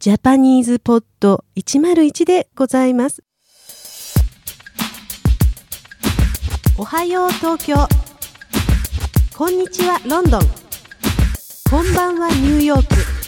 ジャパニーズポッド101でございます。おはよう東京、こんにちはロンドン、こんばんはニューヨーク。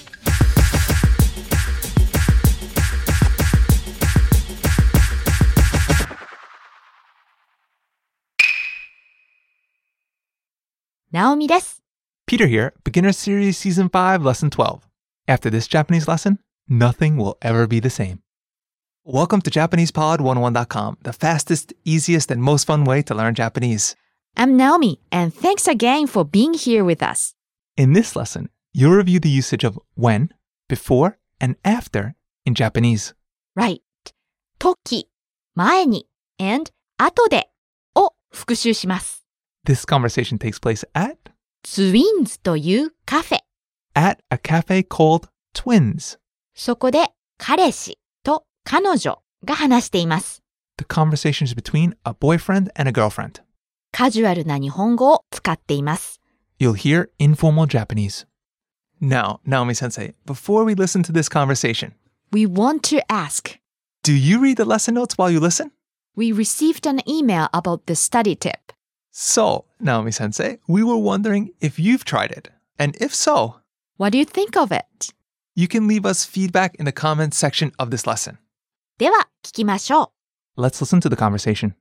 ナオミです。 Peter here, Beginner Series Season 5, Lesson 12. After this Japanese lesson, nothing will ever be the same. Welcome to JapanesePod101.com, the fastest, easiest, and most fun way to learn Japanese. I'm Naomi, and thanks again for being here with us. In this lesson, you'll review the usage of when, before, and after in Japanese. Right. 時、前に and 後でを復習します。 This conversation takes place at ツインズというカフェ。 a cafe called Twins. そこで彼氏と彼女が話しています。 The conversation is between a boyfriend and a girlfriend. カジュアルな日本語を使っています。 You'll hear informal Japanese. Now, Naomi-sensei, before we listen to this conversation, We want to ask. do you read the lesson notes while you listen? We received an email about the study tip. So, Naomi-sensei, we were wondering if you've tried it. And if so, What do you think of it? you can leave us feedback in the comments section of this lesson. では聞きましょう。 Let's listen to the conversation.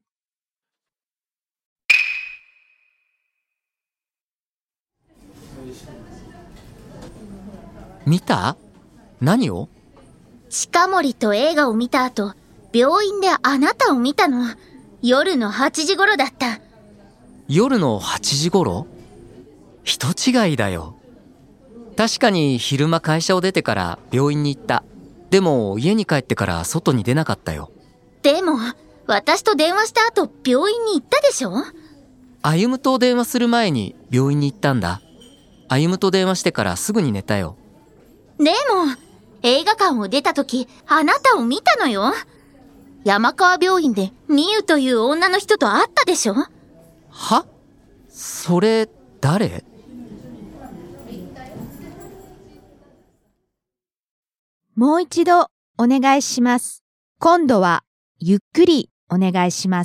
見た？何を？ 近森と映画を見た後、病院であなたを見たの。夜の8時頃だった。 夜の8時頃？人違いだよ。確かに昼間会社を出てから病院に行った。でも家に帰ってから外に出なかったよ。 でも、私と電話した後、病院に行ったでしょ？ 歩夢と電話する前に病院に行ったんだ。歩夢と電話してからすぐに寝たよ。 でも、映画館を出た時、あなたを見たのよ。山川病院でミユという女の人と会ったでしょ？ は？それ、誰？ もう一度お願いします。今度はゆっくりお願いします。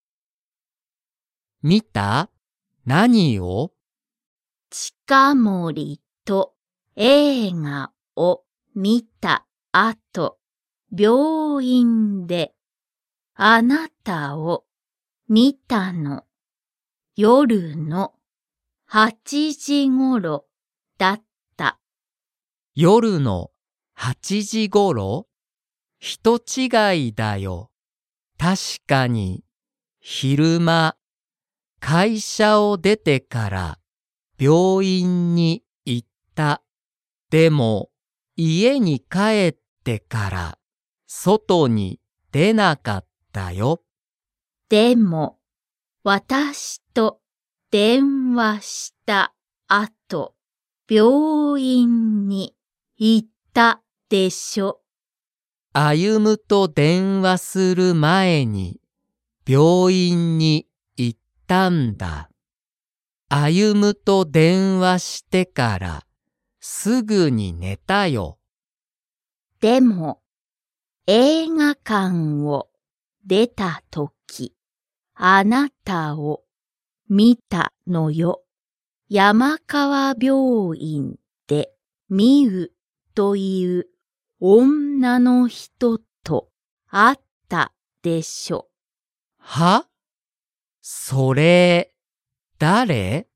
見た？何を？ 近森と映画を見た後、病院であなたを見たの。夜の8時頃だった。 夜の8時頃？人違いだよ。確かに昼間会社を出てから病院に行った。でも家に帰ってから外に出なかったよ。 でも、私と電話した後、病院に行ったでしょ。 歩夢と電話する前に病院に行ったんだ。歩夢と電話してからすぐに寝たよ。 でも、映画館を出たとき、あなたを見たのよ。山川病院でミユという女の人と会ったでしょ。 は？それ、誰？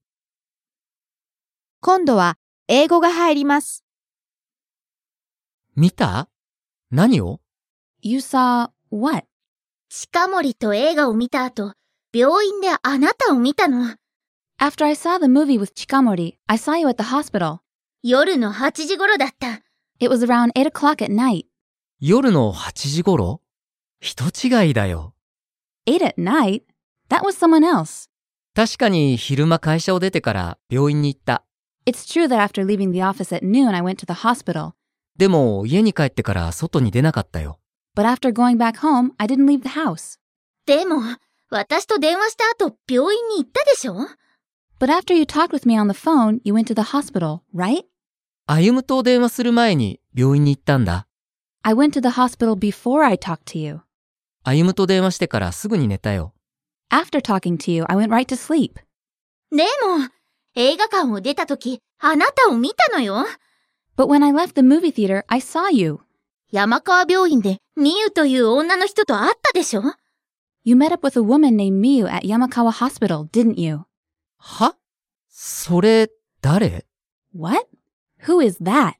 今度は英語が入ります。 見た？何を？ You saw what? 近森と映画を見た後、病院であなたを見たの。 After I saw the movie with Chikamori, I saw you at the hospital. 夜の8時頃だった。 It was around 8 o'clock at night. 夜の8時頃？人違いだよ。 8 at night? That was someone else. 確かに昼間会社を出てから病院に行った。 It's true that after leaving the office at noon, I went to the hospital. でも家に帰ってから外に出なかったよ。 But after going back home, I didn't leave the house. でも、私と電話した後、病院に行ったでしょ？ But after you talked with me on the phone, you went to the hospital, right? 歩夢と電話する前に病院に行ったんだ。 I went to the hospital before I talked to you. 歩夢と電話してからすぐに寝たよ。 After talking to you, I went right to sleep. でも、映画館を出たとき、あなたを見たのよ。 But when I left the movie theater, I saw you. 山川病院でミユという女の人と会ったでしょ？ You met up with a woman named Miyu at Yamakawa Hospital, didn't you? は？それ、誰？ What? Who is that?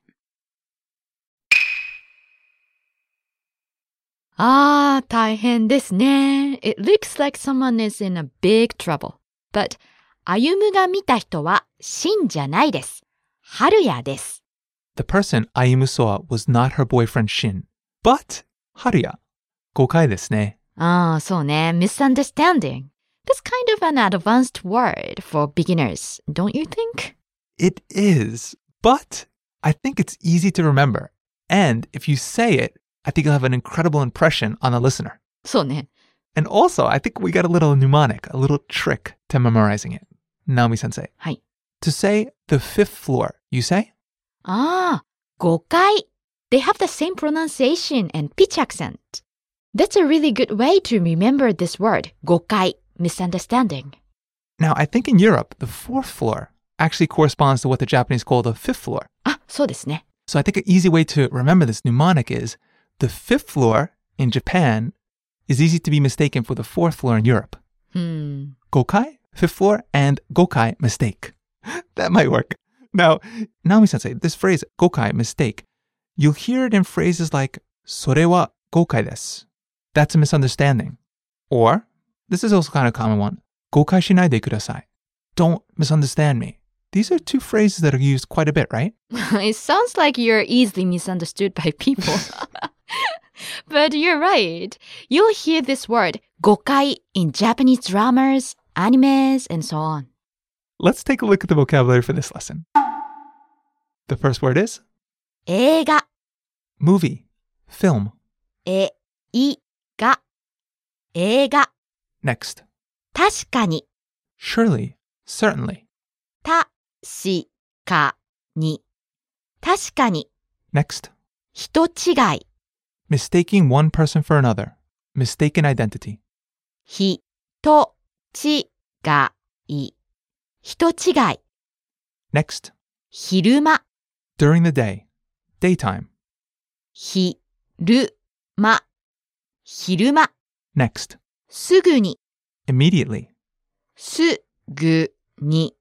大変ですね。It looks like someone is in a big trouble. But, 歩夢が見た人は、シンじゃないです。春也です。 The person Ayumu saw was not her boyfriend Shin, but Haruya. 誤解ですね。 そうね。Misunderstanding. That's kind of an advanced word for beginners, don't you think? It is, but I think it's easy to remember. And if you say it, I think you'll have an incredible impression on the listener. そうね。 And also, I think we got a little mnemonic, a little trick to memorizing it. Naomi-sensei. はい。 To say the fifth floor, you say? 5階. They have the same pronunciation and pitch accent. That's a really good way to remember this word, 5階, misunderstanding. Now, I think in Europe, the fourth floor actually corresponds to what the Japanese call the fifth floor. そうですね。 So I think an easy way to remember this mnemonic is the fifth floor in Japan is easy to be mistaken for the fourth floor in Europe. Gokai, fifth floor, and gokai, mistake. That might work. Now, Naomi-sensei, this phrase, gokai, mistake, you'll hear it in phrases like, それは誤解です. That's a misunderstanding. Or, this is also kind of a common one, 誤解しないでください. Don't misunderstand me. These are two phrases that are used quite a bit, right? It sounds like you're easily misunderstood by people. But you're right. You'll hear this word, 誤解, in Japanese dramas, animes, and so on. Let's take a look at the vocabulary for this lesson. The first word is 映画 movie, film. 映画 Next, 確かに surely, certainly. 確かに Next, 人違い mistaking one person for another, mistaken identity. 人違い 人違い Next, 昼間 during the day, daytime. 昼間 Next, すぐに immediately. すぐに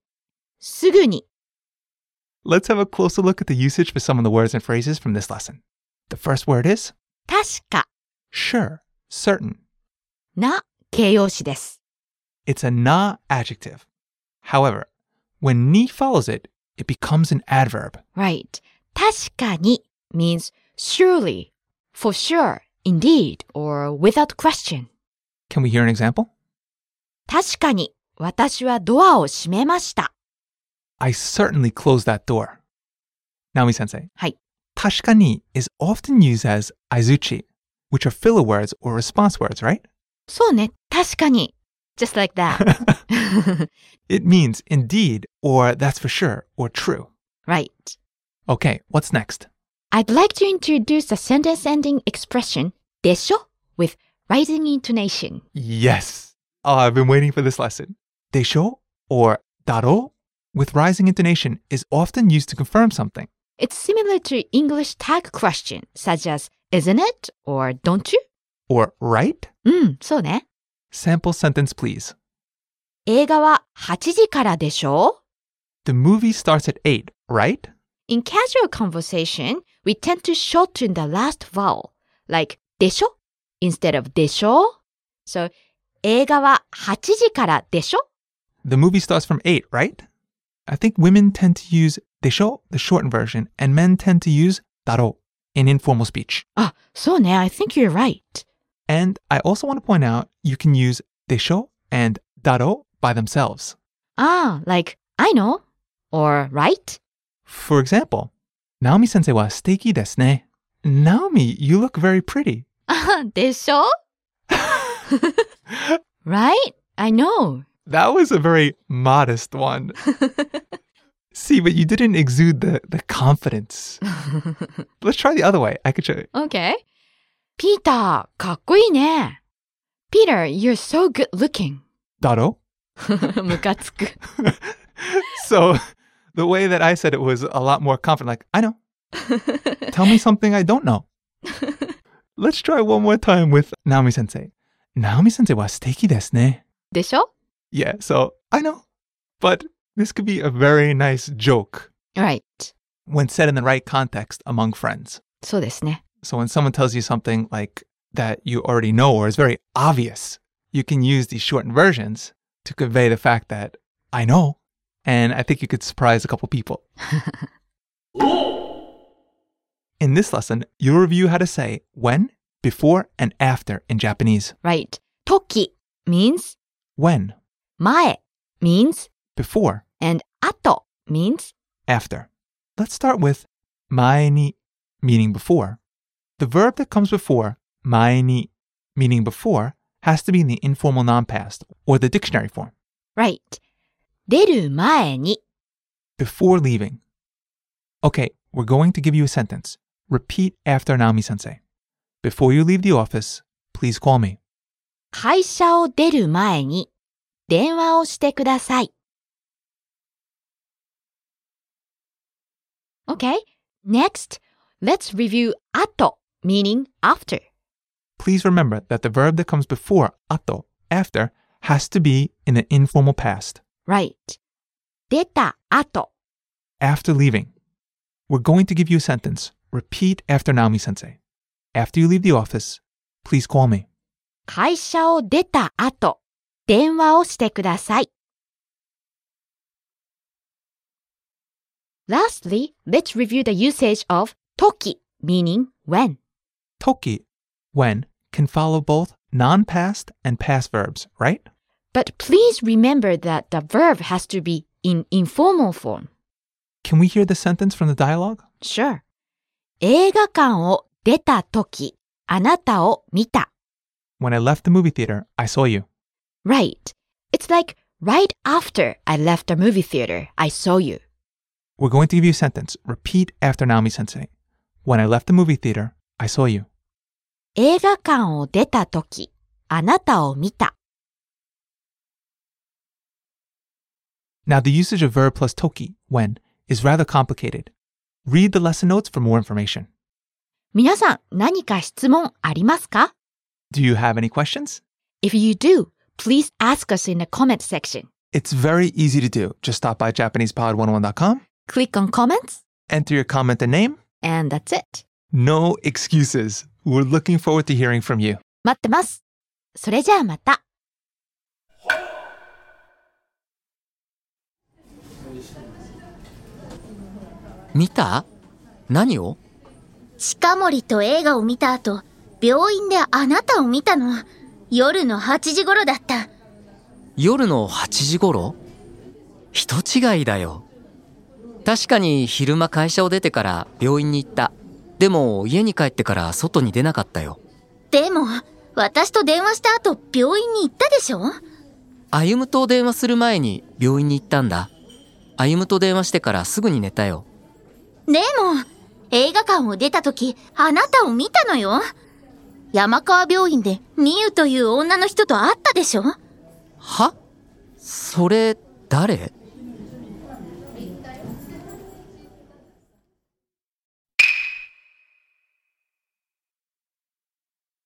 Let's have a closer look at the usage for some of the words and phrases from this lesson. The first word is 確か sure, certain. な形容詞です。 It's a na adjective. However, when ni follows it, it becomes an adverb. Right. 確かに means surely, for sure, indeed, or without question. Can we hear an example? 確かに私はドアを閉めました。 I certainly closed that door. Naomi-sensei. はい。 Tashikani is often used as aizuchi, which are filler words or response words, right? そうね、確かに。Just like that. It means indeed, or that's for sure, or true. Right. Okay, what's next? I'd like to introduce the sentence ending expression でしょ with rising intonation. Yes. Oh, I've been waiting for this lesson. Desho or daro with rising intonation is often used to confirm something. It's similar to English tag question such as isn't it or don't you? Or right? そうね。 Sample sentence, please. 映画は8時からでしょ The movie starts at 8, right? In casual conversation, we tend to shorten the last vowel, like でしょ instead of でしょ So, 映画は8時からでしょ The movie starts from 8, right? I think women tend to use desho, the shortened version, and men tend to use daro in informal speech. そうね, I think you're right. And I also want to point out you can use desho and daro by themselves. Like, I know, or right? For example, Naomi-sensei wa suteki desu ne. Naomi, you look very pretty. でしょ Right? I know. That was a very modest one. See, but you didn't exude the confidence. Let's try the other way. I could show you. Okay. ピーター、かっこいいね。Peter, you're so good looking. Daro? ムカつく。 So the way that I said it was a lot more confident. Like, I know. Tell me something I don't know. Let's try one more time with Naomi Sensei. Naomi Sensei wa suteki desu ne. でしょ? Yeah, so I know. But this could be a very nice joke Right. when said in the right context among friends. そうですね。 So when someone tells you something like that you already know or is very obvious, you can use these shortened versions to convey the fact that I know. And I think you could surprise a couple people. In this lesson, you'll review how to say when, before, and after in Japanese. Right. 時 means When, 前 means before, and 後 means after. Let's start with mae ni, meaning before. The verb that comes before mae ni, meaning before, has to be in the informal non-past or the dictionary form. right. 出る前に Before leaving. Okay, we're going to give you a sentence. Repeat after Naomi Sensei. Before you leave the office, please call me. 会社を出る前に電話をしてください。Okay, next, let's review 後 meaning after. Please remember that the verb that comes before ato, after, has to be in the informal past. Right. 出た後 After leaving. We're going to give you a sentence. Repeat after Naomi Sensei. After you leave the office, please call me. 会社を出た後電話をしてください。Lastly, let's review the usage of 時 meaning when. Toki, when, can follow both non-past and past verbs, right? But please remember that the verb has to be in informal form. Can we hear the sentence from the dialogue? Sure. 映画館を出た時あなたを見た。 When I left the movie theater, I saw you. Right. It's like right after I left the movie theater, I saw you. We're going to give you a sentence. Repeat after Naomi Sensei. When I left the movie theater, I saw you. 映画館を出た時あなたを見た。 Now, the usage of verb plus toki, when, is rather complicated. Read the lesson notes for more information. 皆さん何か質問ありますか? Do you have any questions? If you do, please ask us in the comment section. It's very easy to do. Just stop by JapanesePod101.com, Click on comments, enter your comment and name. and that's it. No excuses. We're looking forward to hearing from you. 待ってます。それじゃあまた。 見た？何を？ 近森と映画を見た後、病院であなたを見たの。夜の8時頃だった。 夜の8時頃？人違いだよ。確かに昼間会社を出てから病院に行った。でも家に帰ってから外に出なかったよ。 でも、私と電話した後、病院に行ったでしょ？ 歩夢と電話する前に病院に行ったんだ。歩夢と電話してからすぐに寝たよ。 でも、映画館を出た時、あなたを見たのよ。山川病院でミユという女の人と会ったでしょ？ は？それ誰？